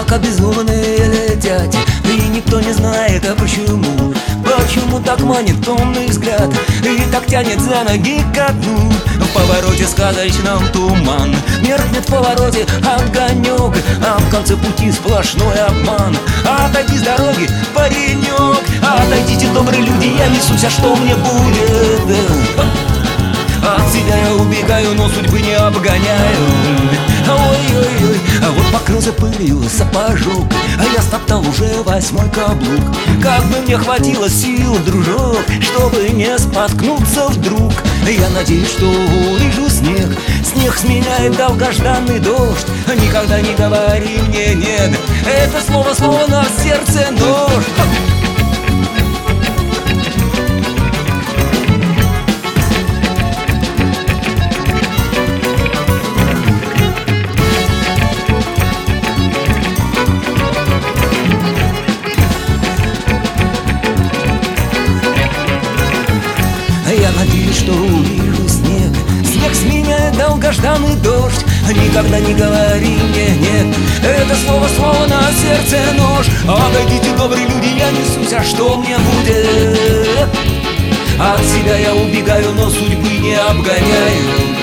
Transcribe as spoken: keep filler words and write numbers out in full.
облака безумные летят, и никто не знает, а почему. Почему так манит томный взгляд и так тянет за ноги ко дну? В повороте сказочном туман, меркнет в повороте огонек, а в конце пути сплошной обман. Отойди с дороги, паренек, отойдите, добрые люди, я несусь, а что мне будет? От себя я убегаю, но судьбы не обгоняю. Ой-ой-ой, а вот покрылся пылью сапожок, а я стоптал уже восьмой каблук. Как бы мне хватило сил, дружок, чтобы не споткнуться вдруг. Я надеюсь, что увижу снег. Снег сменяет долгожданный дождь. Никогда не говори мне нет, это слово словно в сердце нож. Я надеюсь, что увижу снег. Снег сменяет долгожданный дождь. Никогда не говори мне нет, это слово словно на сердце нож. Отойдите, добрые люди, я несусь, а что мне будет? От себя я убегаю, но судьбы не обгоняю.